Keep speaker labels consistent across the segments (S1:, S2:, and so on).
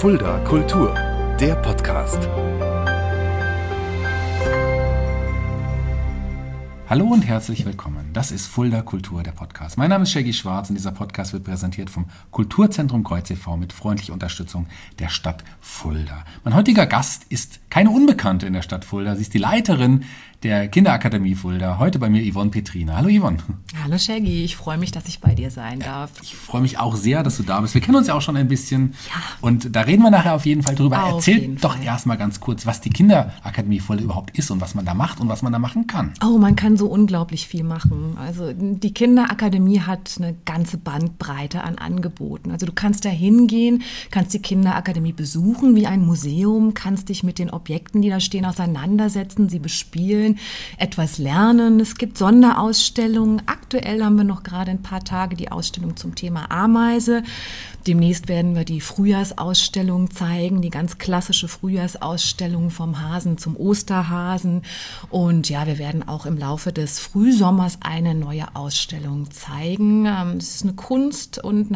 S1: Fulda Kultur, der Podcast.
S2: Hallo und herzlich willkommen. Das ist Fulda Kultur, der Podcast. Mein Name ist Shaggy Schwarz und dieser Podcast wird präsentiert vom Kulturzentrum Kreuz e.V. mit freundlicher Unterstützung der Stadt Fulda. Mein heutiger Gast ist keine Unbekannte in der Stadt Fulda. Sie ist die Leiterin der Kinderakademie Fulda. Heute bei mir Yvonne Petrina. Hallo Yvonne.
S3: Hallo Shaggy, ich freue mich, dass ich bei dir sein darf.
S2: Ich freue mich auch sehr, dass du da bist. Wir kennen uns ja auch schon ein bisschen und da reden wir nachher auf jeden Fall drüber. Erzähl doch erstmal ganz kurz, was die Kinderakademie Fulda überhaupt ist und was man da macht und was man da machen kann.
S3: Oh, man kann so unglaublich viel machen. Also die Kinderakademie hat eine ganze Bandbreite an Angeboten. Also du kannst da hingehen, kannst die Kinderakademie besuchen wie ein Museum, kannst dich mit den Objekten, die da stehen, auseinandersetzen, sie bespielen, etwas lernen. Es gibt Sonderausstellungen. Aktuell haben wir noch gerade ein paar Tage die Ausstellung zum Thema Ameise. Demnächst werden wir die Frühjahrsausstellung zeigen, die ganz klassische Frühjahrsausstellung vom Hasen zum Osterhasen. Und ja, wir werden auch im Laufe des Frühsommers eine neue Ausstellung zeigen. Es ist eine Kunst- und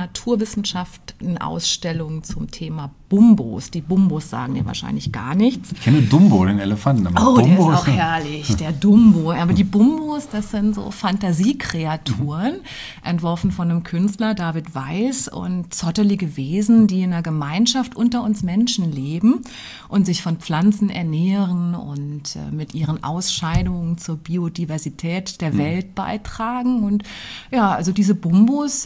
S3: Naturwissenschaften-Ausstellung zum Thema Bumbos. Die Bumbos sagen dir wahrscheinlich gar nichts.
S2: Ich kenne Dumbo, den Elefanten.
S3: Aber Dumbo, der ist auch herrlich, der Dumbo. Aber die Bumbos, das sind so Fantasiekreaturen, entworfen von einem Künstler, David Weiß, und zottelige Wesen, die in einer Gemeinschaft unter uns Menschen leben und sich von Pflanzen ernähren und mit ihren Ausscheidungen zur Biodiversität der Welt beitragen. Und ja, also diese Bumbos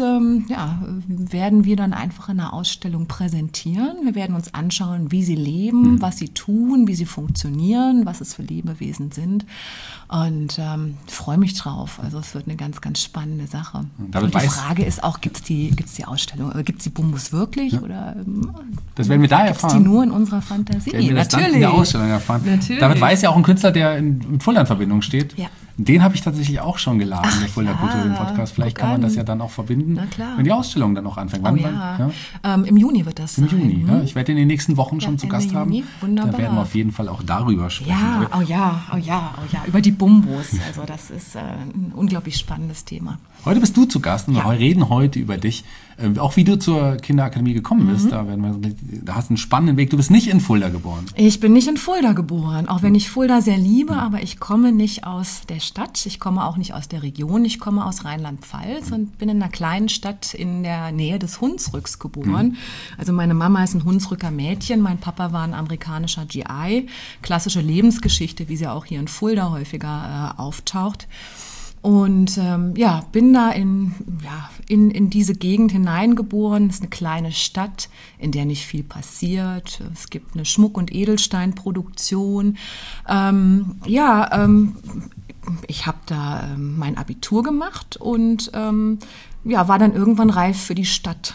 S3: werden wir dann einfach in einer Ausstellung präsentieren. Wir werden uns anschauen, wie sie leben, was sie tun, wie sie funktionieren, was es für Lebewesen sind. Und freue mich drauf. Also es wird eine ganz, ganz spannende Sache. Und die Frage ist auch, gibt's die Ausstellung, gibt es die Bumbos wirklich? Oder
S2: das werden wir da erfahren.
S3: Gibt es die nur in unserer Fantasie?
S2: Werden wir das dann in der Ausstellung erfahren.
S3: Natürlich.
S2: David Weiß ja auch ein Künstler, der mit Fulda in Verbindung steht.
S3: Ja.
S2: Den habe ich tatsächlich auch schon geladen, der Fulda Kultur im Podcast. Vielleicht kann man das ja dann auch verbinden, wenn die Ausstellung dann auch anfängt. Wann?
S3: Im Juni wird das sein.
S2: Im Juni, ja. Ich werde in den nächsten Wochen schon zu Gast haben.
S3: Wunderbar.
S2: Da werden wir auf jeden Fall auch darüber sprechen.
S3: Ja, über die Bumbos. Also das ist ein unglaublich spannendes Thema.
S2: Heute bist du zu Gast und wir reden heute über dich. Auch wie du zur Kinderakademie gekommen bist. Da hast du einen spannenden Weg. Du bist nicht in Fulda geboren.
S3: Ich bin nicht in Fulda geboren, auch wenn ich Fulda sehr liebe, aber ich komme nicht aus der Stadt. Ich komme auch nicht aus der Region. Ich komme aus Rheinland-Pfalz und bin in einer kleinen Stadt in der Nähe des Hunsrücks geboren. Also meine Mama ist ein Hunsrücker Mädchen, mein Papa war ein amerikanischer GI. Klassische Lebensgeschichte, wie sie auch hier in Fulda häufiger auftaucht. Und bin da in diese Gegend hineingeboren. Es ist eine kleine Stadt, in der nicht viel passiert. Es gibt eine Schmuck- und Edelsteinproduktion. Ich habe da mein Abitur gemacht und war dann irgendwann reif für die Stadt.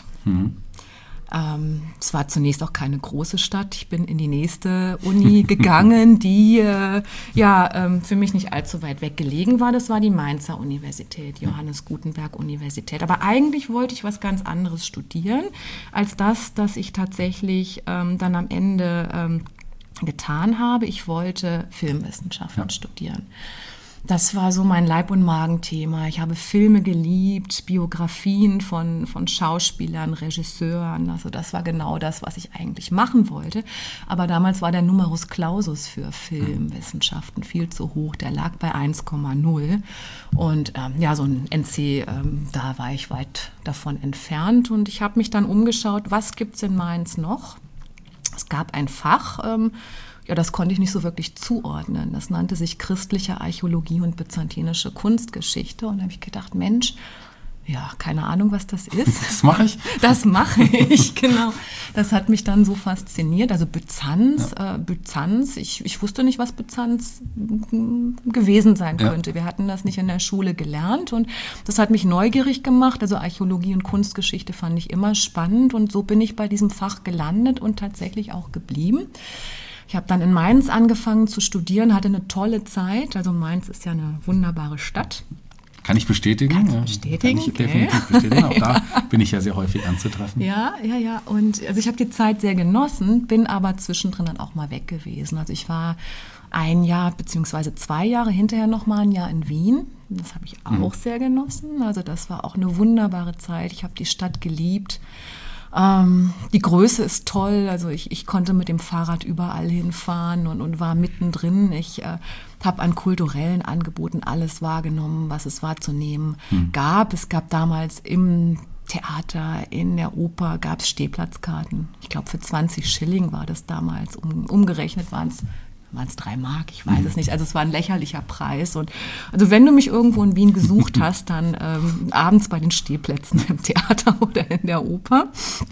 S3: Es war zunächst auch keine große Stadt. Ich bin in die nächste Uni gegangen, die für mich nicht allzu weit weg gelegen war. Das war die Mainzer Universität, Johannes Gutenberg Universität. Aber eigentlich wollte ich was ganz anderes studieren, als das ich tatsächlich dann am Ende getan habe. Ich wollte Filmwissenschaften studieren. Das war so mein Leib- und Magenthema. Ich habe Filme geliebt, Biografien von Schauspielern, Regisseuren. Also das war genau das, was ich eigentlich machen wollte. Aber damals war der Numerus Clausus für Filmwissenschaften viel zu hoch. Der lag bei 1,0. Und so ein NC, da war ich weit davon entfernt. Und ich habe mich dann umgeschaut, was gibt's in Mainz noch? Es gab ein Fach, das konnte ich nicht so wirklich zuordnen. Das nannte sich christliche Archäologie und byzantinische Kunstgeschichte. Und da habe ich gedacht, Mensch, keine Ahnung, was das ist.
S2: Das mache ich?
S3: Das mache ich, genau. Das hat mich dann so fasziniert. Also Byzanz, ich wusste nicht, was Byzanz gewesen sein könnte. Wir hatten das nicht in der Schule gelernt und das hat mich neugierig gemacht. Also Archäologie und Kunstgeschichte fand ich immer spannend und so bin ich bei diesem Fach gelandet und tatsächlich auch geblieben. Ich habe dann in Mainz angefangen zu studieren, hatte eine tolle Zeit. Also Mainz ist ja eine wunderbare Stadt.
S2: Kann ich bestätigen?
S3: Kannst du bestätigen?
S2: Kann ich definitiv bestätigen. Auch da bin ich ja sehr häufig anzutreffen.
S3: Ja. Und also ich habe die Zeit sehr genossen, bin aber zwischendrin dann auch mal weg gewesen. Also ich war 1 Jahr bzw. 2 Jahre, hinterher noch mal 1 Jahr in Wien. Das habe ich auch sehr genossen. Also das war auch eine wunderbare Zeit. Ich habe die Stadt geliebt. Die Größe ist toll, also ich konnte mit dem Fahrrad überall hinfahren und war mittendrin. Ich habe an kulturellen Angeboten alles wahrgenommen, was es wahrzunehmen gab. Es gab damals im Theater, in der Oper gab es Stehplatzkarten. Ich glaube, für 20 Schilling war das damals. Umgerechnet waren es 3 Mark, ich weiß es nicht. Also es war ein lächerlicher Preis. Und also wenn du mich irgendwo in Wien gesucht hast, dann abends bei den Stehplätzen im Theater oder in der Oper.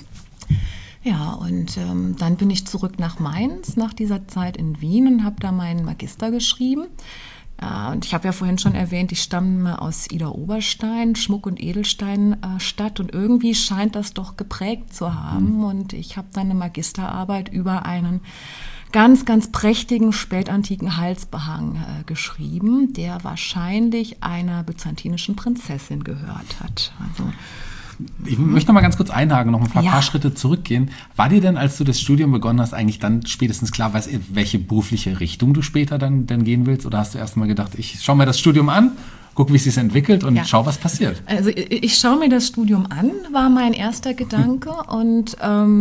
S3: Ja, und dann bin ich zurück nach Mainz nach dieser Zeit in Wien und habe da meinen Magister geschrieben. Und ich habe ja vorhin schon erwähnt, ich stamme aus Idar-Oberstein, Schmuck- und Edelsteinstadt, und irgendwie scheint das doch geprägt zu haben. Und ich habe dann eine Magisterarbeit über einen ganz, ganz prächtigen spätantiken Halsbehang geschrieben, der wahrscheinlich einer byzantinischen Prinzessin gehört hat. Also
S2: ich möchte noch mal ganz kurz einhaken, noch ein paar Schritte zurückgehen. War dir denn, als du das Studium begonnen hast, eigentlich dann spätestens klar, welche berufliche Richtung du später dann gehen willst? Oder hast du erst mal gedacht, ich schaue mir das Studium an, guck, wie es sich entwickelt und schau, was passiert?
S3: Also ich schaue mir das Studium an, war mein erster Gedanke. Und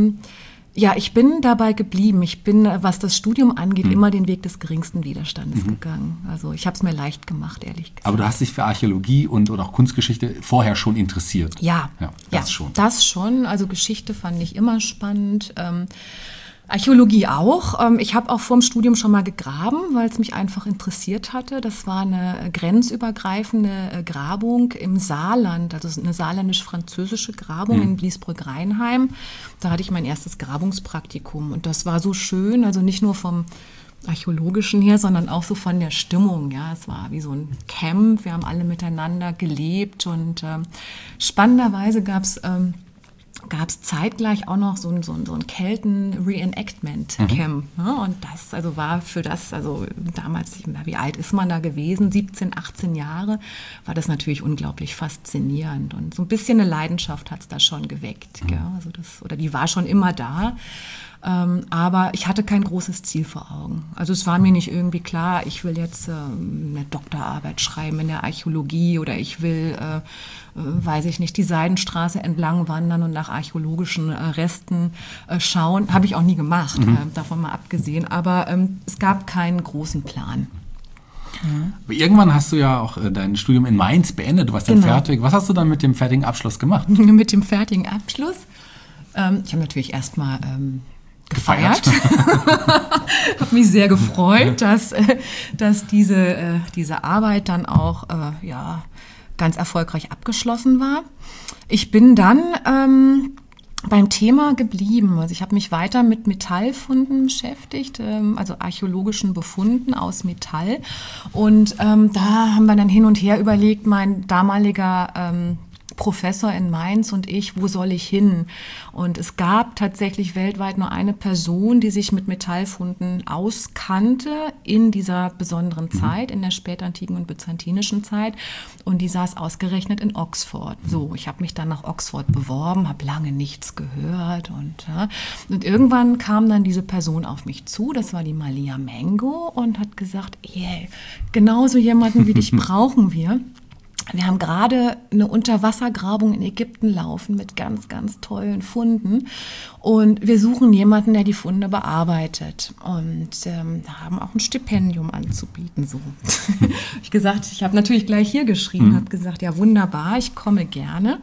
S3: ich bin dabei geblieben. Ich bin, was das Studium angeht, immer den Weg des geringsten Widerstandes gegangen. Also ich habe es mir leicht gemacht, ehrlich gesagt.
S2: Aber du hast dich für Archäologie oder auch Kunstgeschichte vorher schon interessiert?
S3: Ja,
S2: das schon.
S3: Das schon. Also Geschichte fand ich immer spannend. Archäologie auch. Ich habe auch vor dem Studium schon mal gegraben, weil es mich einfach interessiert hatte. Das war eine grenzübergreifende Grabung im Saarland, also eine saarländisch-französische Grabung in Bliesbrück-Rheinheim. Da hatte ich mein erstes Grabungspraktikum und das war so schön, also nicht nur vom Archäologischen her, sondern auch so von der Stimmung. Ja, es war wie so ein Camp, wir haben alle miteinander gelebt und spannenderweise gab es zeitgleich auch noch so ein Kelten-Reenactment-Camp. Ne? Und das war für das, damals, wie alt ist man da gewesen? 17, 18 Jahre, war das natürlich unglaublich faszinierend. Und so ein bisschen eine Leidenschaft hat es da schon geweckt. Gell? Also die war schon immer da. Aber ich hatte kein großes Ziel vor Augen. Also es war mir nicht irgendwie klar, ich will jetzt eine Doktorarbeit schreiben in der Archäologie oder ich will, weiß ich nicht, die Seidenstraße entlang wandern und nach archäologischen Resten schauen. Habe ich auch nie gemacht, davon mal abgesehen. Aber es gab keinen großen Plan.
S2: Irgendwann hast du ja auch dein Studium in Mainz beendet, du warst dann fertig. Was hast du dann mit dem fertigen Abschluss gemacht?
S3: Mit dem fertigen Abschluss? Ich habe natürlich erstmal gefeiert. Habe mich sehr gefreut, dass diese Arbeit dann auch ganz erfolgreich abgeschlossen war. Ich bin dann beim Thema geblieben. Also ich habe mich weiter mit Metallfunden beschäftigt, also archäologischen Befunden aus Metall. Und da haben wir dann hin und her überlegt, mein damaliger Professor in Mainz und ich, wo soll ich hin? Und es gab tatsächlich weltweit nur eine Person, die sich mit Metallfunden auskannte in dieser besonderen Zeit, in der spätantiken und byzantinischen Zeit. Und die saß ausgerechnet in Oxford. So, ich habe mich dann nach Oxford beworben, habe lange nichts gehört. Und irgendwann kam dann diese Person auf mich zu, das war die Malia Mengo, und hat gesagt, genauso jemanden wie dich brauchen wir. Wir haben gerade eine Unterwassergrabung in Ägypten laufen mit ganz, ganz tollen Funden und wir suchen jemanden, der die Funde bearbeitet und haben auch ein Stipendium anzubieten. So. Ich habe natürlich gleich hier geschrieben, habe gesagt, ja wunderbar, ich komme gerne.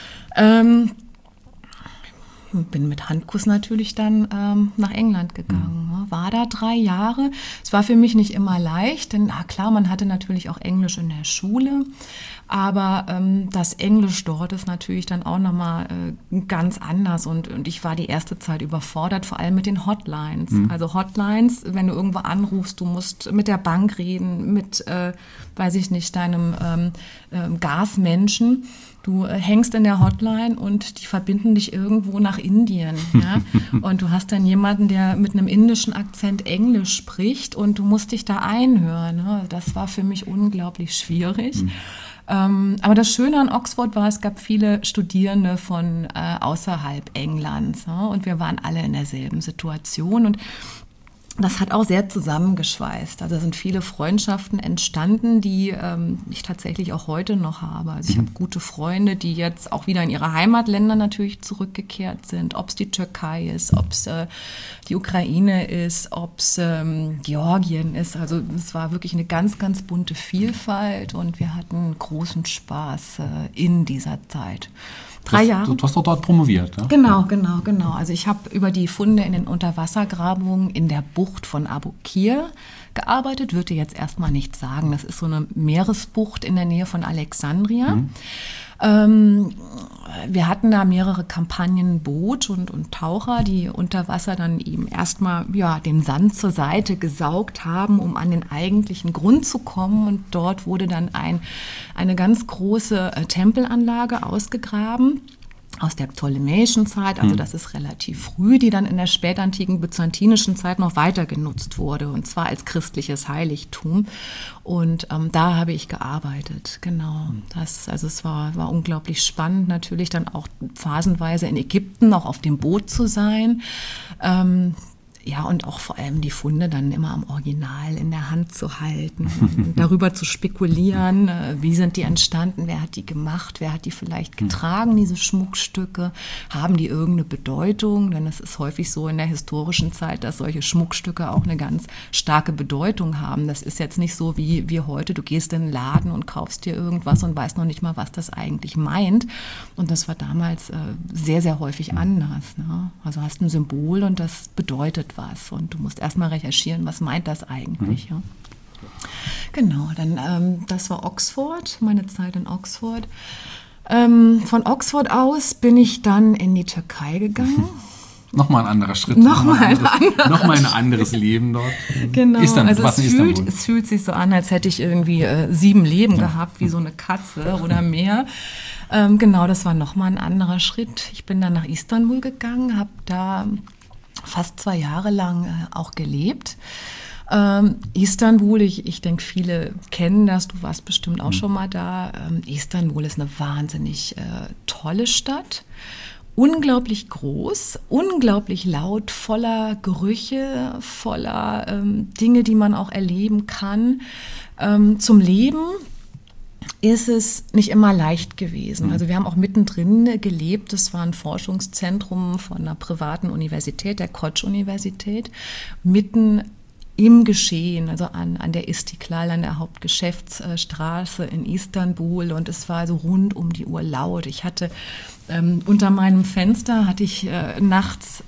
S3: Bin mit Handkuss natürlich dann nach England gegangen. War da 3 Jahre. Es war für mich nicht immer leicht, denn klar, man hatte natürlich auch Englisch in der Schule, aber das Englisch dort ist natürlich dann auch nochmal ganz anders und ich war die erste Zeit überfordert, vor allem mit den Hotlines. Also Hotlines, wenn du irgendwo anrufst, du musst mit der Bank reden, mit, weiß ich nicht, deinem Gasmenschen. Du hängst in der Hotline und die verbinden dich irgendwo nach Indien. Ja? Und du hast dann jemanden, der mit einem indischen Akzent Englisch spricht und du musst dich da einhören. Ne? Das war für mich unglaublich schwierig. Aber das Schöne an Oxford war, es gab viele Studierende von außerhalb Englands. Ne? Und wir waren alle in derselben Situation. Und das hat auch sehr zusammengeschweißt. Also sind viele Freundschaften entstanden, die ich tatsächlich auch heute noch habe. Also ich habe gute Freunde, die jetzt auch wieder in ihre Heimatländer natürlich zurückgekehrt sind. Ob es die Türkei ist, ob es die Ukraine ist, ob es Georgien ist. Also es war wirklich eine ganz, ganz bunte Vielfalt und wir hatten großen Spaß in dieser Zeit. 3 Jahre.
S2: Du hast doch dort promoviert, ja?
S3: Genau. Also ich habe über die Funde in den Unterwassergrabungen in der Bucht von Abukir gearbeitet. Würde jetzt erstmal nichts sagen. Das ist so eine Meeresbucht in der Nähe von Alexandria. Wir hatten da mehrere Kampagnen Boot und Taucher, die unter Wasser dann eben erstmal den Sand zur Seite gesaugt haben, um an den eigentlichen Grund zu kommen. Und dort wurde dann eine ganz große Tempelanlage ausgegraben aus der ptolemäischen Zeit, also das ist relativ früh, die dann in der spätantiken byzantinischen Zeit noch weiter genutzt wurde, und zwar als christliches Heiligtum. Und da habe ich gearbeitet, genau. Es war unglaublich spannend, natürlich dann auch phasenweise in Ägypten, auch auf dem Boot zu sein. Und auch vor allem die Funde dann immer am Original in der Hand zu halten und darüber zu spekulieren, wie sind die entstanden, wer hat die gemacht, wer hat die vielleicht getragen, diese Schmuckstücke, haben die irgendeine Bedeutung, denn es ist häufig so in der historischen Zeit, dass solche Schmuckstücke auch eine ganz starke Bedeutung haben. Das ist jetzt nicht so wie heute, du gehst in den Laden und kaufst dir irgendwas und weißt noch nicht mal, was das eigentlich meint, und das war damals sehr, sehr häufig anders, ne? Also hast ein Symbol und das bedeutet was. Und du musst erstmal recherchieren, was meint das eigentlich. Ja? Genau, dann das war Oxford, meine Zeit in Oxford. Von Oxford aus bin ich dann in die Türkei gegangen.
S2: Nochmal ein anderer Schritt.
S3: Nochmal
S2: ein anderes Leben dort.
S3: Genau,
S2: Istanbul,
S3: also es fühlt sich so an, als hätte ich irgendwie 7 Leben gehabt, wie so eine Katze oder mehr. Genau, das war nochmal ein anderer Schritt. Ich bin dann nach Istanbul gegangen, habe da fast 2 Jahre lang auch gelebt. Istanbul, ich denke, viele kennen das, du warst bestimmt auch schon mal da. Istanbul ist eine wahnsinnig tolle Stadt. Unglaublich groß, unglaublich laut, voller Gerüche, voller Dinge, die man auch erleben kann. Zum Leben ist es nicht immer leicht gewesen. Also wir haben auch mittendrin gelebt. Das war ein Forschungszentrum von einer privaten Universität, der Koç-Universität, mitten im Geschehen, also an der Istiklal, an der Hauptgeschäftsstraße in Istanbul, und es war so rund um die Uhr laut. Ich hatte unter meinem Fenster nachts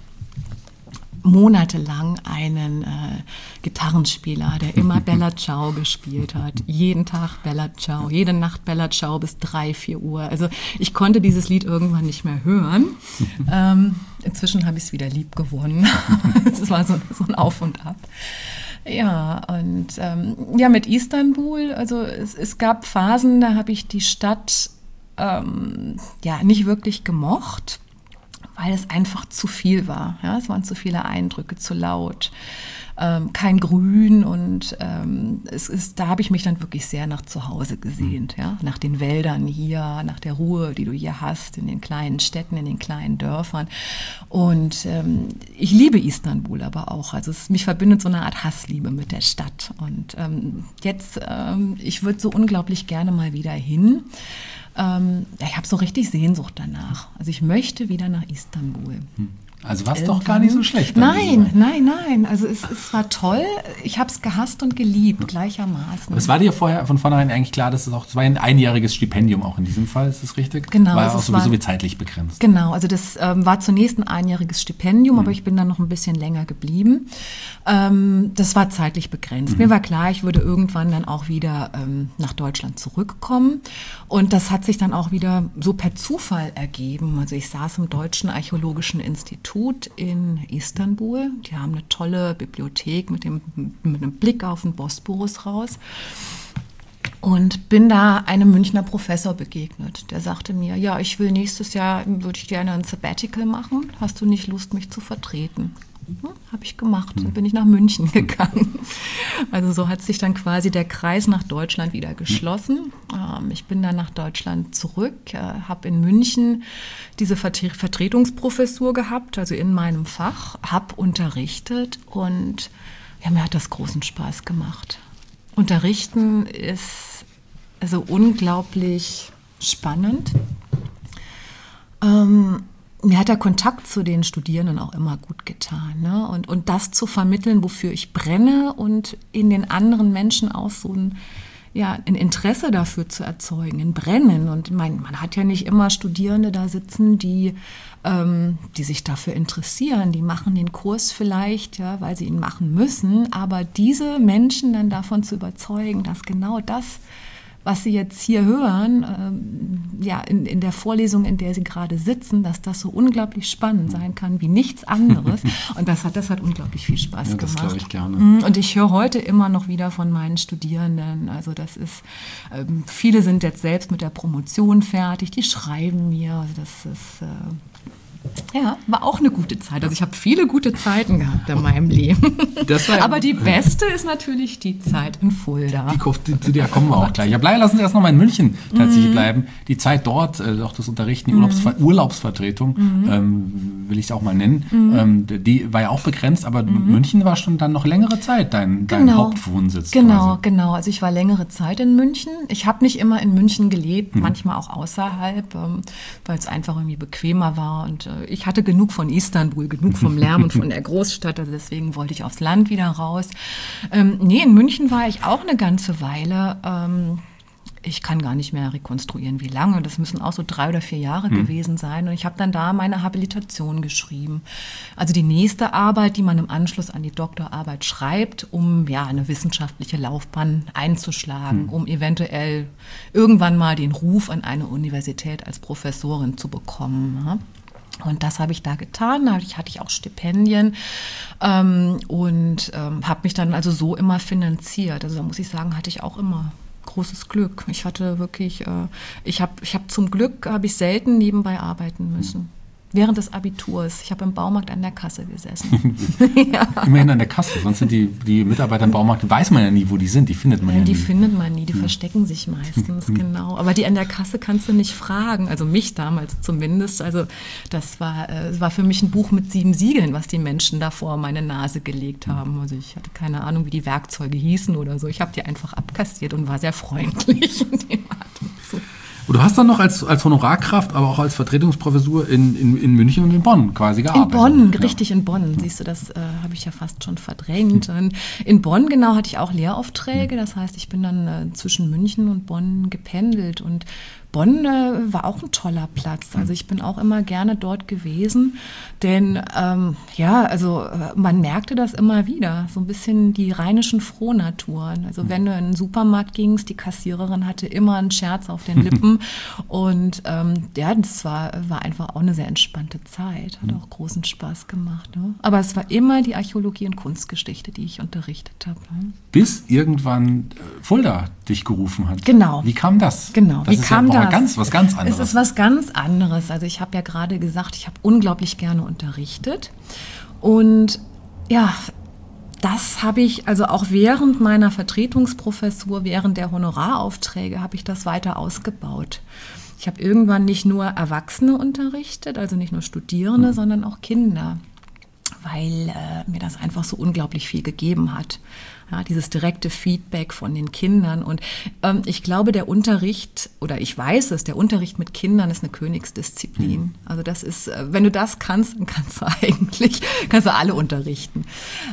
S3: monatelang einen Gitarrenspieler, der immer Bella Ciao gespielt hat. Jeden Tag Bella Ciao, jede Nacht Bella Ciao bis 3, 4 Uhr. Also ich konnte dieses Lied irgendwann nicht mehr hören. Inzwischen habe ich es wieder lieb gewonnen. Es war so ein Auf und Ab. Ja, und mit Istanbul, also es gab Phasen, da habe ich die Stadt nicht wirklich gemocht, weil es einfach zu viel war. Ja? Es waren zu viele Eindrücke, zu laut, kein Grün, und da habe ich mich dann wirklich sehr nach zu Hause gesehnt, ja? Nach den Wäldern hier, nach der Ruhe, die du hier hast, in den kleinen Städten, in den kleinen Dörfern. Und ich liebe Istanbul aber auch. Also mich verbindet so eine Art Hassliebe mit der Stadt. Und ich würde so unglaublich gerne mal wieder hin. Ich habe so richtig Sehnsucht danach. Also ich möchte wieder nach Istanbul.
S2: Also war es doch gar nicht so schlecht.
S3: Nein. Also es war toll. Ich habe es gehasst und geliebt, gleichermaßen.
S2: Aber es war dir vorher von vornherein eigentlich klar, dass es war ein einjähriges Stipendium auch in diesem Fall, ist das richtig?
S3: Genau.
S2: War auch sowieso wie zeitlich begrenzt.
S3: Genau, also das war zunächst ein einjähriges Stipendium, aber ich bin dann noch ein bisschen länger geblieben. Das war zeitlich begrenzt. Mir war klar, ich würde irgendwann dann auch wieder nach Deutschland zurückkommen. Und das hat sich dann auch wieder so per Zufall ergeben. Also ich saß im Deutschen Archäologischen Institut in Istanbul. Die haben eine tolle Bibliothek mit einem Blick auf den Bosporus raus. Und bin da einem Münchner Professor begegnet. Der sagte mir, ja, nächstes Jahr würde ich gerne ein Sabbatical machen. Hast du nicht Lust, mich zu vertreten? Habe ich gemacht. Dann bin ich nach München gegangen. Also so hat sich dann quasi der Kreis nach Deutschland wieder geschlossen. Ich bin dann nach Deutschland zurück, habe in München diese Vertretungsprofessur gehabt, also in meinem Fach, habe unterrichtet und ja, mir hat das großen Spaß gemacht. Unterrichten ist also unglaublich spannend. Mir hat der Kontakt zu den Studierenden auch immer gut getan, ne? Und das zu vermitteln, wofür ich brenne und in den anderen Menschen auch so ein Interesse dafür zu erzeugen, ein Brennen. Und man hat ja nicht immer Studierende da sitzen, die sich dafür interessieren. Die machen den Kurs vielleicht, ja, weil sie ihn machen müssen. Aber diese Menschen dann davon zu überzeugen, dass genau das, was Sie jetzt hier hören, in der Vorlesung, in der Sie gerade sitzen, dass das so unglaublich spannend sein kann wie nichts anderes. Und das hat unglaublich viel Spaß gemacht. Das glaube ich gerne. Und ich höre heute immer noch wieder von meinen Studierenden. Also das ist, viele sind jetzt selbst mit der Promotion fertig, die schreiben mir. Also das ist war auch eine gute Zeit. Also ich habe viele gute Zeiten gehabt in meinem Leben. Aber die beste ist natürlich die Zeit in Fulda.
S2: Zu der kommen wir auch gleich. Aber lassen Sie erst noch mal in München tatsächlich bleiben. Die Zeit dort, auch das Unterrichten, die Urlaubsvertretung, will ich es auch mal nennen, die war ja auch begrenzt, aber München war schon dann noch längere Zeit dein Hauptwohnsitz.
S3: Genau. Also ich war längere Zeit in München. Ich habe nicht immer in München gelebt, manchmal auch außerhalb, weil es einfach irgendwie bequemer war und ich hatte genug von Istanbul, genug vom Lärm und von der Großstadt, also deswegen wollte ich aufs Land wieder raus. In München war ich auch eine ganze Weile. Ich kann gar nicht mehr rekonstruieren, wie lange. Das müssen auch so 3 oder 4 Jahre gewesen sein. Und ich habe dann da meine Habilitation geschrieben. Also die nächste Arbeit, die man im Anschluss an die Doktorarbeit schreibt, um eine wissenschaftliche Laufbahn einzuschlagen, um eventuell irgendwann mal den Ruf an eine Universität als Professorin zu bekommen. Ja? Und das habe ich da getan, da hatte ich auch Stipendien und habe mich dann also so immer finanziert. Also da muss ich sagen, hatte ich auch immer großes Glück. Ich hatte wirklich, ich habe zum Glück, habe ich selten nebenbei arbeiten müssen. Während des Abiturs. Ich habe im Baumarkt an der Kasse gesessen.
S2: Immerhin an der Kasse. Sonst sind die Mitarbeiter im Baumarkt, weiß man ja nie, wo die sind. Die findet man ja nie.
S3: Die findet man nie. Die verstecken sich meistens, genau. Aber die an der Kasse kannst du nicht fragen. Also mich damals zumindest. Also das war für mich ein Buch mit 7 Siegeln, was die Menschen da vor meine Nase gelegt haben. Also ich hatte keine Ahnung, wie die Werkzeuge hießen oder so. Ich habe die einfach abkassiert und war sehr freundlich in dem Atemzug.
S2: Und du hast dann noch als Honorarkraft, aber auch als Vertretungsprofessur in München und in Bonn quasi gearbeitet.
S3: In Bonn, richtig in Bonn. Siehst du, das habe ich ja fast schon verdrängt. Und in Bonn, genau, hatte ich auch Lehraufträge. Das heißt, ich bin dann zwischen München und Bonn gependelt. Und Bonn war auch ein toller Platz. Also ich bin auch immer gerne dort gewesen, denn man merkte das immer wieder, so ein bisschen die rheinischen Frohnaturen. Also wenn du in den Supermarkt gingst, die Kassiererin hatte immer einen Scherz auf den Lippen und das war einfach auch eine sehr entspannte Zeit, hat auch großen Spaß gemacht. Ne? Aber es war immer die Archäologie und Kunstgeschichte, die ich unterrichtet habe. Ne?
S2: Bis irgendwann Fulda dich gerufen hat.
S3: Genau.
S2: Wie kam das?
S3: Genau.
S2: Wie kam das? Was ganz anderes.
S3: Es ist was ganz anderes. Also ich habe ja gerade gesagt, ich habe unglaublich gerne unterrichtet. Und das habe ich, also auch während meiner Vertretungsprofessur, während der Honoraraufträge, habe ich das weiter ausgebaut. Ich habe irgendwann nicht nur Erwachsene unterrichtet, also nicht nur Studierende, sondern auch Kinder, weil mir das einfach so unglaublich viel gegeben hat. Ja, dieses direkte Feedback von den Kindern. Und ich glaube, der Unterricht mit Kindern ist eine Königsdisziplin. Also das ist, wenn du das kannst, dann kannst du alle unterrichten.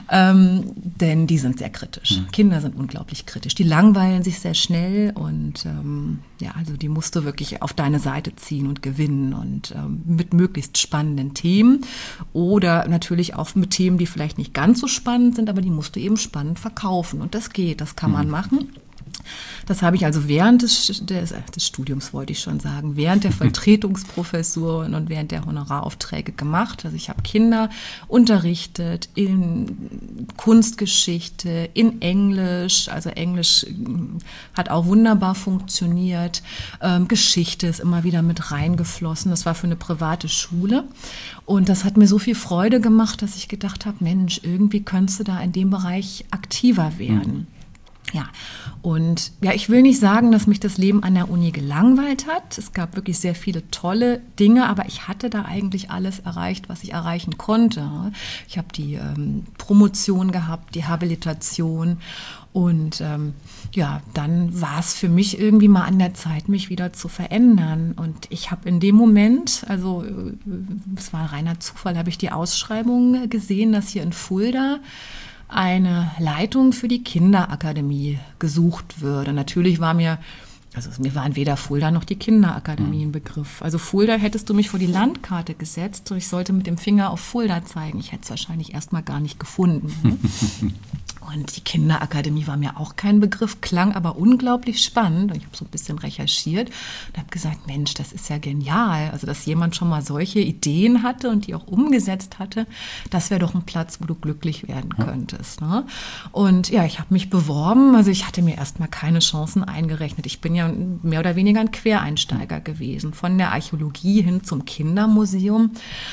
S3: Denn die sind sehr kritisch. Kinder sind unglaublich kritisch. Die langweilen sich sehr schnell und also die musst du wirklich auf deine Seite ziehen und gewinnen und mit möglichst spannenden Themen oder natürlich auch mit Themen, die vielleicht nicht ganz so spannend sind, aber die musst du eben spannend verkaufen. Und das geht, das kann man machen. Das habe ich also während des Studiums, wollte ich schon sagen, während der Vertretungsprofessur und während der Honoraraufträge gemacht. Also ich habe Kinder unterrichtet in Kunstgeschichte, in Englisch. Also Englisch hat auch wunderbar funktioniert. Geschichte ist immer wieder mit reingeflossen. Das war für eine private Schule. Und das hat mir so viel Freude gemacht, dass ich gedacht habe, Mensch, irgendwie könntest du da in dem Bereich aktiver werden. Ja, und ja, ich will nicht sagen, dass mich das Leben an der Uni gelangweilt hat. Es gab wirklich sehr viele tolle Dinge, aber ich hatte da eigentlich alles erreicht, was ich erreichen konnte. Ich habe die Promotion gehabt, die Habilitation und ja, dann war es für mich irgendwie mal an der Zeit, mich wieder zu verändern. Und ich habe in dem Moment, also es war reiner Zufall, habe ich die Ausschreibung gesehen, dass hier in Fulda eine Leitung für die Kinderakademie gesucht würde. Natürlich war mir waren weder Fulda noch die Kinderakademie ein Begriff. Also Fulda hättest du mich vor die Landkarte gesetzt und ich sollte mit dem Finger auf Fulda zeigen. Ich hätte es wahrscheinlich erstmal gar nicht gefunden. Und die Kinderakademie war mir auch kein Begriff, klang aber unglaublich spannend. Und ich habe so ein bisschen recherchiert und habe gesagt, Mensch, das ist ja genial. Also, dass jemand schon mal solche Ideen hatte und die auch umgesetzt hatte, das wäre doch ein Platz, wo du glücklich werden könntest. Ne? Und ja, ich habe mich beworben. Also ich hatte mir erstmal keine Chancen eingerechnet. Ich bin ja mehr oder weniger ein Quereinsteiger gewesen, von der Archäologie hin zum Kindermuseum.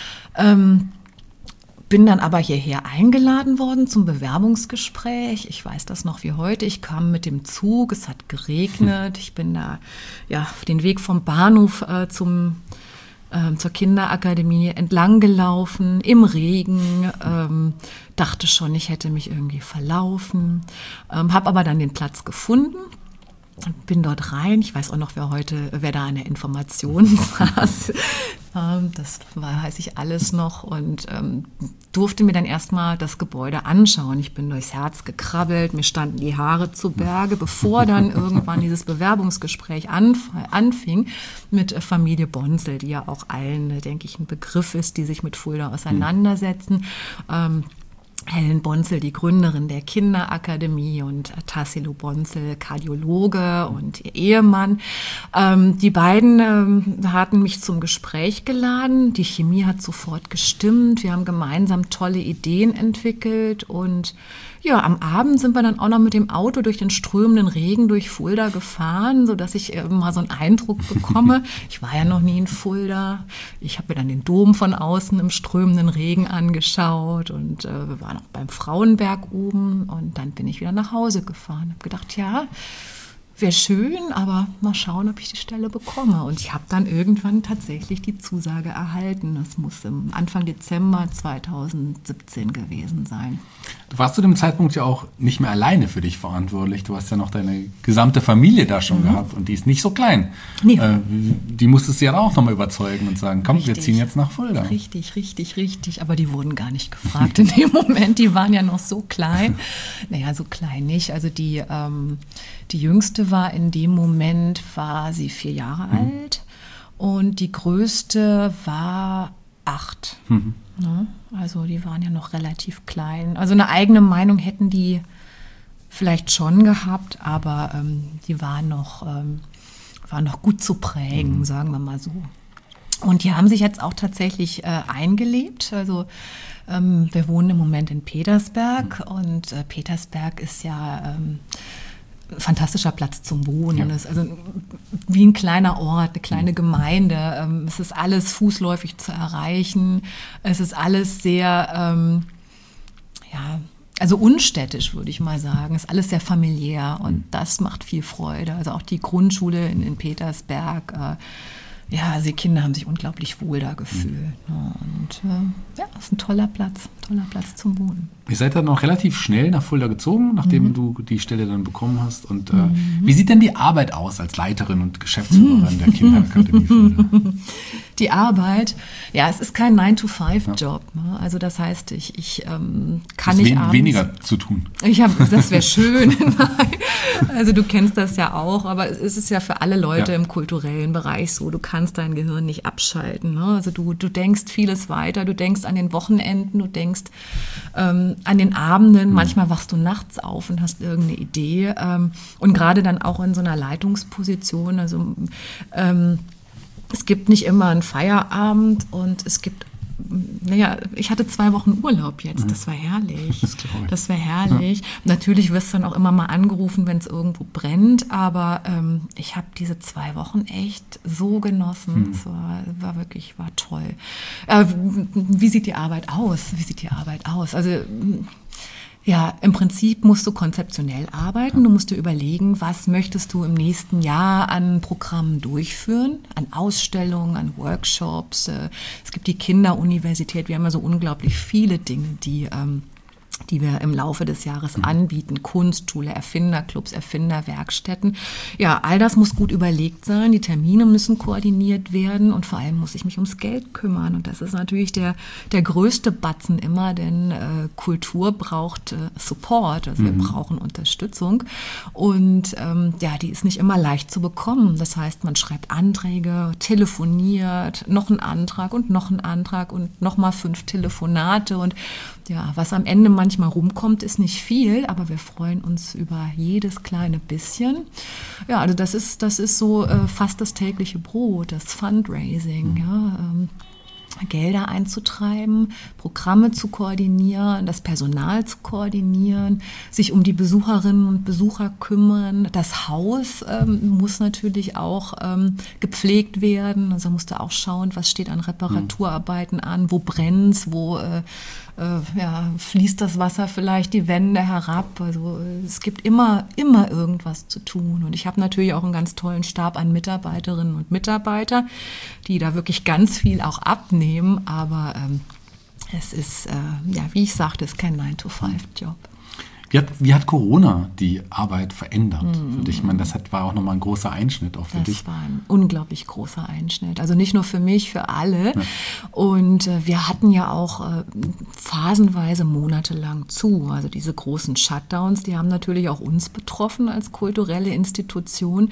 S3: Bin dann aber hierher eingeladen worden zum Bewerbungsgespräch. Ich weiß das noch wie heute. Ich kam mit dem Zug, es hat geregnet. Ich bin da auf den Weg vom Bahnhof zur Kinderakademie entlang gelaufen, im Regen, dachte schon, ich hätte mich irgendwie verlaufen, habe aber dann den Platz gefunden. Bin dort rein. Ich weiß auch noch, wer da an der Information saß. Das weiß ich alles noch und durfte mir dann erstmal das Gebäude anschauen. Ich bin durchs Herz gekrabbelt, mir standen die Haare zu Berge, bevor dann irgendwann dieses Bewerbungsgespräch anfing mit Familie Bonzel, die ja auch allen, denke ich, ein Begriff ist, die sich mit Fulda auseinandersetzen. Helen Bonzel, die Gründerin der Kinderakademie, und Tassilo Bonzel, Kardiologe, und ihr Ehemann. Die beiden hatten mich zum Gespräch geladen. Die Chemie hat sofort gestimmt. Wir haben gemeinsam tolle Ideen entwickelt und ja, am Abend sind wir dann auch noch mit dem Auto durch den strömenden Regen durch Fulda gefahren, sodass ich mal so einen Eindruck bekomme. Ich war ja noch nie in Fulda. Ich habe mir dann den Dom von außen im strömenden Regen angeschaut und wir waren auch beim Frauenberg oben und dann bin ich wieder nach Hause gefahren. Habe gedacht, ja, wäre schön, aber mal schauen, ob ich die Stelle bekomme. Und ich habe dann irgendwann tatsächlich die Zusage erhalten. Das muss im Anfang Dezember 2017 gewesen sein.
S2: Du warst zu dem Zeitpunkt ja auch nicht mehr alleine für dich verantwortlich. Du hast ja noch deine gesamte Familie da schon gehabt und die ist nicht so klein. Nee. Die musstest du ja auch nochmal überzeugen und sagen, komm, wir ziehen jetzt nach Fulda.
S3: Richtig. Aber die wurden gar nicht gefragt in dem Moment. Die waren ja noch so klein. Naja, so klein nicht. Also die Jüngste war in dem Moment, sie 4 Jahre alt und die Größte war 8. Ne? Also die waren ja noch relativ klein. Also eine eigene Meinung hätten die vielleicht schon gehabt, aber die waren noch gut zu prägen, sagen wir mal so. Und die haben sich jetzt auch tatsächlich eingelebt. Also wir wohnen im Moment in Petersberg und Petersberg ist ja fantastischer Platz zum Wohnen. Ja. Das ist also wie ein kleiner Ort, eine kleine Gemeinde. Es ist alles fußläufig zu erreichen. Es ist alles sehr, also unstädtisch, würde ich mal sagen. Es ist alles sehr familiär und das macht viel Freude. Also auch die Grundschule in Petersberg, also die Kinder haben sich unglaublich wohl da gefühlt. Und es ist ein toller Platz zum Wohnen.
S2: Ihr seid dann auch relativ schnell nach Fulda gezogen, nachdem du die Stelle dann bekommen hast. Und wie sieht denn die Arbeit aus als Leiterin und Geschäftsführerin der Kinderakademie Fulda?
S3: Die Arbeit, ja, es ist kein 9-to-5-Job. Ne? Also das heißt, ich kann nicht abends...
S2: weniger zu tun.
S3: Das wäre schön. Also du kennst das ja auch, aber es ist ja für alle Leute im kulturellen Bereich so, du kannst dein Gehirn nicht abschalten. Ne? Also du denkst vieles weiter, du denkst an den Wochenenden, du denkst an den Abenden, manchmal wachst du nachts auf und hast irgendeine Idee. Und gerade dann auch in so einer Leitungsposition, also es gibt nicht immer einen Feierabend und es gibt, ich hatte 2 Wochen Urlaub jetzt, das war herrlich. Das war herrlich. Ja. Natürlich wirst du dann auch immer mal angerufen, wenn es irgendwo brennt, aber ich habe diese 2 Wochen echt so genossen. Es war wirklich toll. Wie sieht die Arbeit aus? Also ja, im Prinzip musst du konzeptionell arbeiten. Du musst dir überlegen, was möchtest du im nächsten Jahr an Programmen durchführen, an Ausstellungen, an Workshops. Es gibt die Kinderuniversität. Wir haben ja so unglaublich viele Dinge, die wir im Laufe des Jahres anbieten. Kunstschule, Erfinderclubs, Erfinderwerkstätten. Ja, all das muss gut überlegt sein. Die Termine müssen koordiniert werden und vor allem muss ich mich ums Geld kümmern. Und das ist natürlich der größte Batzen immer, denn Kultur braucht Support. Also wir brauchen Unterstützung. Und die ist nicht immer leicht zu bekommen. Das heißt, man schreibt Anträge, telefoniert, noch einen Antrag und noch einen Antrag und nochmal 5 Telefonate. Und ja, was am Ende manchmal rumkommt, ist nicht viel, aber wir freuen uns über jedes kleine bisschen. Ja, also das ist so fast das tägliche Brot, das Fundraising, Gelder einzutreiben, Programme zu koordinieren, das Personal zu koordinieren, sich um die Besucherinnen und Besucher kümmern. Das Haus muss natürlich auch gepflegt werden. Also musst du auch schauen, was steht an Reparaturarbeiten an, wo brennt's, wo fließt das Wasser vielleicht die Wände herab. Also es gibt immer irgendwas zu tun. Und ich habe natürlich auch einen ganz tollen Stab an Mitarbeiterinnen und Mitarbeitern, die da wirklich ganz viel auch abnehmen. Aber es ist, wie ich sagte, es ist kein 9-to-5-Job.
S2: Wie hat Corona die Arbeit verändert für dich? Ich meine, das war auch nochmal ein großer Einschnitt auch für dich.
S3: Das war ein unglaublich großer Einschnitt. Also nicht nur für mich, für alle. Ja. Und wir hatten ja auch phasenweise monatelang zu. Also diese großen Shutdowns, die haben natürlich auch uns betroffen als kulturelle Institution.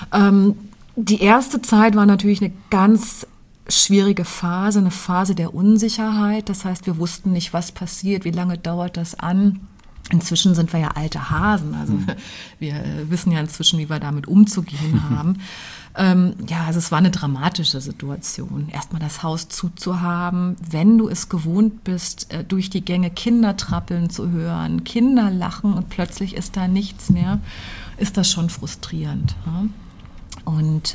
S3: Die erste Zeit war natürlich eine ganz schwierige Phase, eine Phase der Unsicherheit. Das heißt, wir wussten nicht, was passiert, wie lange dauert das an. Inzwischen sind wir ja alte Hasen, also wir wissen ja inzwischen, wie wir damit umzugehen haben. Also es war eine dramatische Situation, erstmal das Haus zuzuhaben, wenn du es gewohnt bist, durch die Gänge Kinder trappeln zu hören, Kinder lachen und plötzlich ist da nichts mehr, ist das schon frustrierend. Ne? Und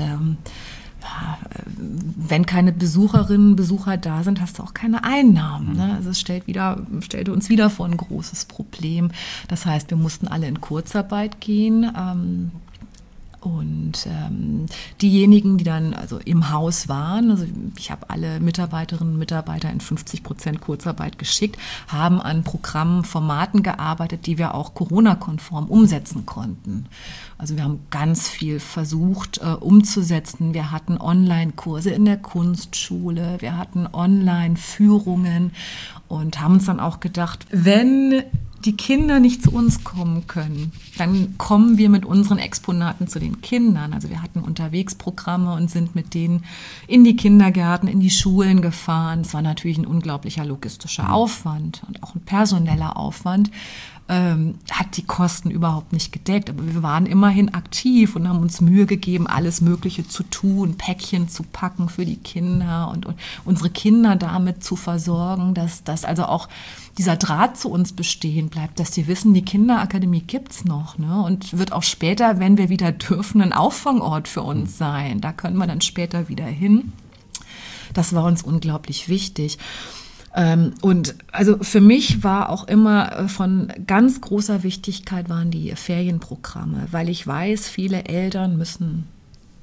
S3: wenn keine Besucherinnen, Besucher da sind, hast du auch keine Einnahmen. Ne? Also es stellte uns wieder vor ein großes Problem. Das heißt, wir mussten alle in Kurzarbeit gehen. Und diejenigen, die dann also im Haus waren, also ich habe alle Mitarbeiterinnen und Mitarbeiter in 50% Kurzarbeit geschickt, haben an Programmen, Formaten gearbeitet, die wir auch Corona-konform umsetzen konnten. Also wir haben ganz viel versucht umzusetzen. Wir hatten Online-Kurse in der Kunstschule, wir hatten Online-Führungen und haben uns dann auch gedacht, wenn die Kinder nicht zu uns kommen können, dann kommen wir mit unseren Exponaten zu den Kindern. Also wir hatten Unterwegsprogramme und sind mit denen in die Kindergärten, in die Schulen gefahren. Es war natürlich ein unglaublicher logistischer Aufwand und auch ein personeller Aufwand. Hat die Kosten überhaupt nicht gedeckt. Aber wir waren immerhin aktiv und haben uns Mühe gegeben, alles Mögliche zu tun, Päckchen zu packen für die Kinder und unsere Kinder damit zu versorgen, dass also auch dieser Draht zu uns bestehen bleibt, dass die wissen, die Kinderakademie gibt's noch, ne? Und wird auch später, wenn wir wieder dürfen, ein Auffangort für uns sein. Da können wir dann später wieder hin. Das war uns unglaublich wichtig. Und also für mich war auch immer von ganz großer Wichtigkeit waren die Ferienprogramme, weil ich weiß, viele Eltern müssen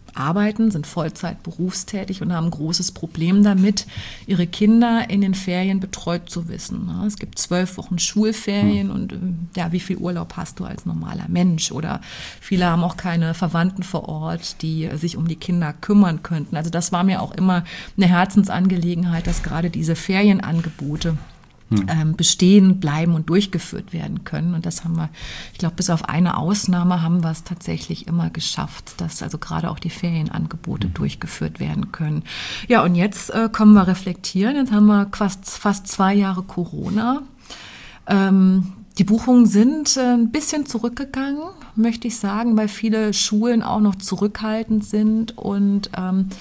S3: arbeiten, sind Vollzeit berufstätig und haben ein großes Problem damit, ihre Kinder in den Ferien betreut zu wissen. Es gibt 12 Wochen Schulferien und ja, wie viel Urlaub hast du als normaler Mensch? Oder viele haben auch keine Verwandten vor Ort, die sich um die Kinder kümmern könnten. Also das war mir auch immer eine Herzensangelegenheit, dass gerade diese Ferienangebote bestehen, bleiben und durchgeführt werden können. Und das haben wir, ich glaube, bis auf eine Ausnahme haben wir es tatsächlich immer geschafft, dass also gerade auch die Ferienangebote durchgeführt werden können. Ja, und jetzt können wir reflektieren. Jetzt haben wir fast 2 Jahre Corona. Die Buchungen sind ein bisschen zurückgegangen, möchte ich sagen, weil viele Schulen auch noch zurückhaltend sind und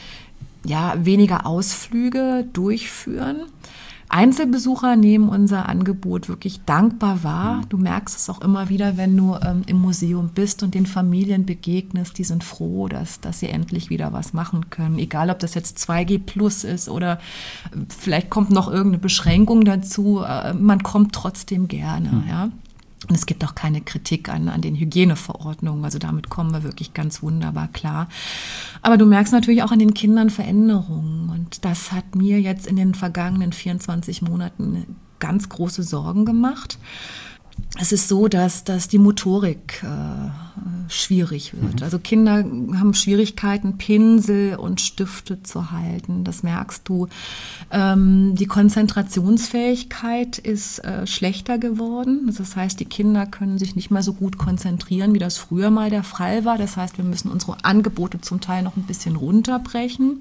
S3: weniger Ausflüge durchführen. Einzelbesucher nehmen unser Angebot wirklich dankbar wahr. Du merkst es auch immer wieder, wenn du im Museum bist und den Familien begegnest. Die sind froh, dass sie endlich wieder was machen können. Egal, ob das jetzt 2G plus ist oder vielleicht kommt noch irgendeine Beschränkung dazu. Man kommt trotzdem gerne, ja. Und es gibt auch keine Kritik an den Hygieneverordnungen. Also damit kommen wir wirklich ganz wunderbar klar. Aber du merkst natürlich auch an den Kindern Veränderungen. Und das hat mir jetzt in den vergangenen 24 Monaten ganz große Sorgen gemacht. Es ist so, dass die Motorik schwierig wird. Also Kinder haben Schwierigkeiten, Pinsel und Stifte zu halten. Das merkst du. Die Konzentrationsfähigkeit ist schlechter geworden. Das heißt, die Kinder können sich nicht mehr so gut konzentrieren, wie das früher mal der Fall war. Das heißt, wir müssen unsere Angebote zum Teil noch ein bisschen runterbrechen.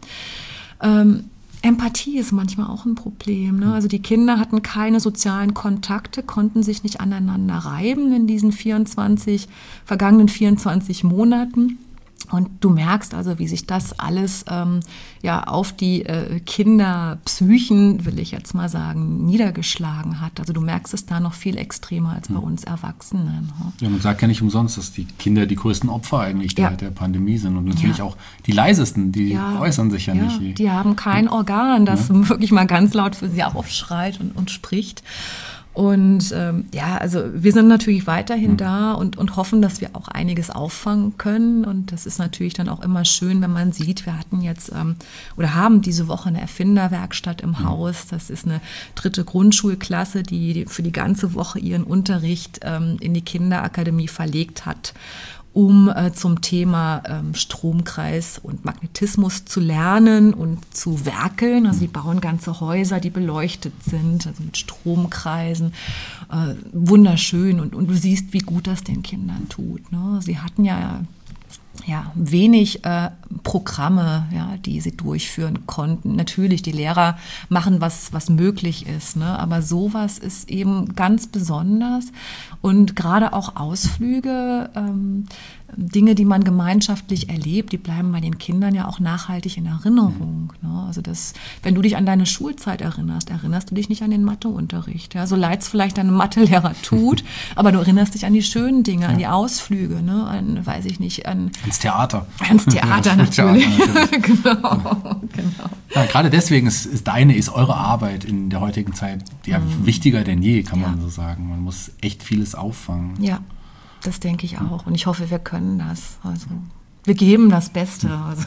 S3: Empathie ist manchmal auch ein Problem, ne? Also die Kinder hatten keine sozialen Kontakte, konnten sich nicht aneinander reiben in diesen vergangenen 24 Monaten. Und du merkst also, wie sich das alles auf die Kinderpsychen, will ich jetzt mal sagen, niedergeschlagen hat. Also du merkst es da noch viel extremer als bei uns Erwachsenen.
S2: Ja, man sagt ja nicht umsonst, dass die Kinder die größten Opfer eigentlich der Pandemie sind und natürlich auch die leisesten, die äußern sich ja nicht.
S3: Die haben kein Organ, das wirklich mal ganz laut für sie aufschreit und spricht. Und also wir sind natürlich weiterhin da und hoffen, dass wir auch einiges auffangen können. Und das ist natürlich dann auch immer schön, wenn man sieht, wir hatten jetzt oder haben diese Woche eine Erfinderwerkstatt im Haus. Das ist eine 3. Grundschulklasse, die für die ganze Woche ihren Unterricht in die Kinderakademie verlegt hat, um zum Thema Stromkreis und Magnetismus zu lernen und zu werkeln. Also sie bauen ganze Häuser, die beleuchtet sind, also mit Stromkreisen. Wunderschön und du siehst, wie gut das den Kindern tut, ne? Sie hatten ja wenig Programme, die sie durchführen konnten. Natürlich, die Lehrer machen, was möglich ist, ne? Aber sowas ist eben ganz besonders. Und gerade auch Ausflüge, Dinge, die man gemeinschaftlich erlebt, die bleiben bei den Kindern ja auch nachhaltig in Erinnerung, ne? Also wenn du dich an deine Schulzeit erinnerst du dich nicht an den Matheunterricht. Ja? So leid es vielleicht dein Mathelehrer tut, aber du erinnerst dich an die schönen Dinge, an die Ausflüge, ne?
S2: Ans Theater.
S3: Ans Theater natürlich. Genau.
S2: Ja, gerade deswegen ist eure Arbeit in der heutigen Zeit wichtiger denn je, kann man so sagen. Man muss echt vieles auffangen.
S3: Ja, das denke ich auch. Und ich hoffe, wir können das. Also, wir geben das Beste. Also.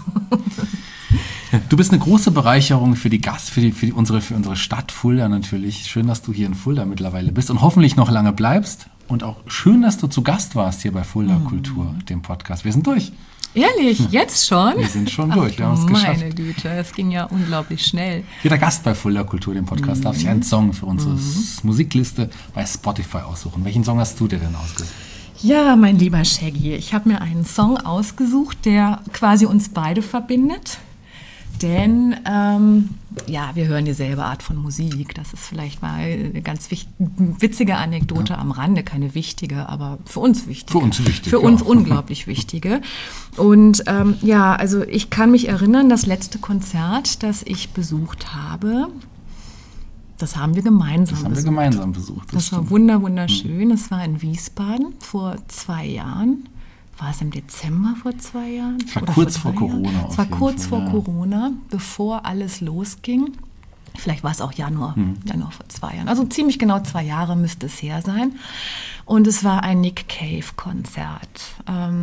S2: Du bist eine große Bereicherung für unsere Stadt Fulda natürlich. Schön, dass du hier in Fulda mittlerweile bist und hoffentlich noch lange bleibst. Und auch schön, dass du zu Gast warst hier bei Fulda Kultur, dem Podcast. Wir sind durch.
S3: Ehrlich, jetzt schon?
S2: Wir sind schon durch, wir haben es geschafft.
S3: Meine Güte, es ging ja unglaublich schnell.
S2: Jeder Gast bei Fulda Kultur, dem Podcast, darf sich einen Song für unsere Musikliste bei Spotify aussuchen. Welchen Song hast du dir denn ausgesucht?
S3: Ja, mein lieber Shaggy, ich habe mir einen Song ausgesucht, der quasi uns beide verbindet. Denn, wir hören dieselbe Art von Musik. Das ist vielleicht mal eine ganz witzige Anekdote am Rande. Keine wichtige, aber für uns wichtige.
S2: Für uns wichtig.
S3: Für uns unglaublich wichtige. Und also ich kann mich erinnern, das letzte Konzert, das ich besucht habe, das haben wir gemeinsam besucht. Das war wunderschön. Es war in Wiesbaden vor 2 Jahren. War es im Dezember vor 2 Jahren?
S2: Es war kurz vor Corona.
S3: Es war kurz vor Corona, bevor alles losging. Vielleicht war es auch Januar vor 2 Jahren. Also ziemlich genau 2 Jahre müsste es her sein. Und es war ein Nick Cave-Konzert.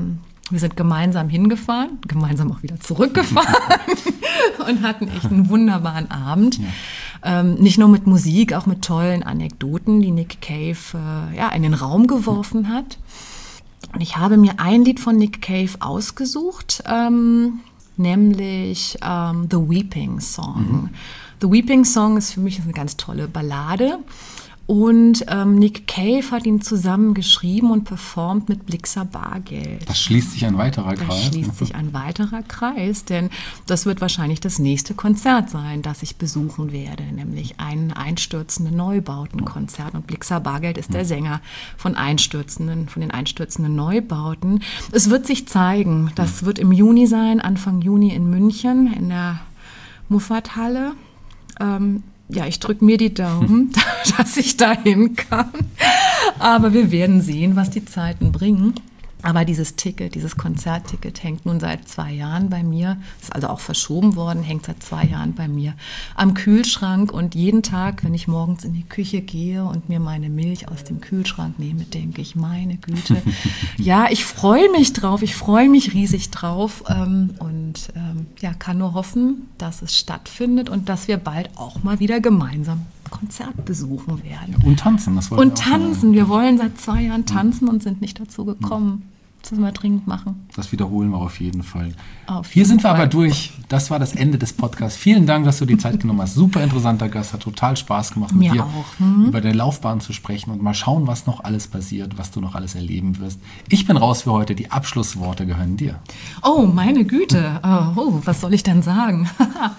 S3: Wir sind gemeinsam hingefahren, gemeinsam auch wieder zurückgefahren und hatten echt einen wunderbaren Abend. Ja. Nicht nur mit Musik, auch mit tollen Anekdoten, die Nick Cave in den Raum geworfen hat. Und ich habe mir ein Lied von Nick Cave ausgesucht, nämlich The Weeping Song. The Weeping Song ist für mich eine ganz tolle Ballade. Und Nick Cave hat ihn zusammen geschrieben und performt mit Blixa Bargeld.
S2: Das schließt sich ein weiterer Kreis.
S3: Das schließt sich ein weiterer Kreis, denn das wird wahrscheinlich das nächste Konzert sein, das ich besuchen werde, nämlich ein einstürzende Neubautenkonzert. Und Blixa Bargeld ist der Sänger von den einstürzenden Neubauten. Es wird sich zeigen, das wird im Juni sein, Anfang Juni in München in der Muffathalle. Ich drücke mir die Daumen, dass ich dahin kann. Aber wir werden sehen, was die Zeiten bringen. Aber dieses Konzertticket hängt nun seit 2 Jahren bei mir, ist also auch verschoben worden, hängt seit 2 Jahren bei mir am Kühlschrank. Und jeden Tag, wenn ich morgens in die Küche gehe und mir meine Milch aus dem Kühlschrank nehme, denke ich, meine Güte, ich freue mich drauf, ich freue mich riesig drauf und kann nur hoffen, dass es stattfindet und dass wir bald auch mal wieder gemeinsam Konzert besuchen werden.
S2: Und tanzen, das wollen wir auch. Und
S3: tanzen, wir wollen seit 2 Jahren tanzen und sind nicht dazu gekommen. Das müssen wir dringend machen.
S2: Das wiederholen wir auf jeden Fall. Hier sind wir aber durch. Das war das Ende des Podcasts. Vielen Dank, dass du die Zeit genommen hast. Super interessanter Gast, hat total Spaß gemacht, mit dir über deine Laufbahn zu sprechen und mal schauen, was noch alles passiert, was du noch alles erleben wirst. Ich bin raus für heute. Die Abschlussworte gehören dir.
S3: Oh, meine Güte. Was soll ich denn sagen?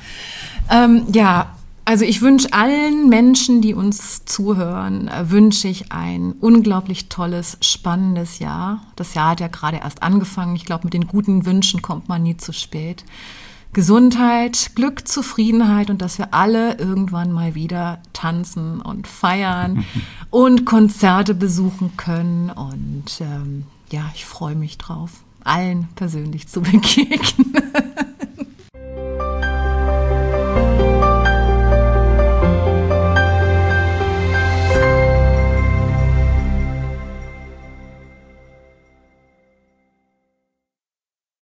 S3: Also ich wünsche allen Menschen, die uns zuhören, wünsche ich ein unglaublich tolles, spannendes Jahr. Das Jahr hat ja gerade erst angefangen. Ich glaube, mit den guten Wünschen kommt man nie zu spät. Gesundheit, Glück, Zufriedenheit und dass wir alle irgendwann mal wieder tanzen und feiern und Konzerte besuchen können. Und ich freue mich drauf, allen persönlich zu begegnen.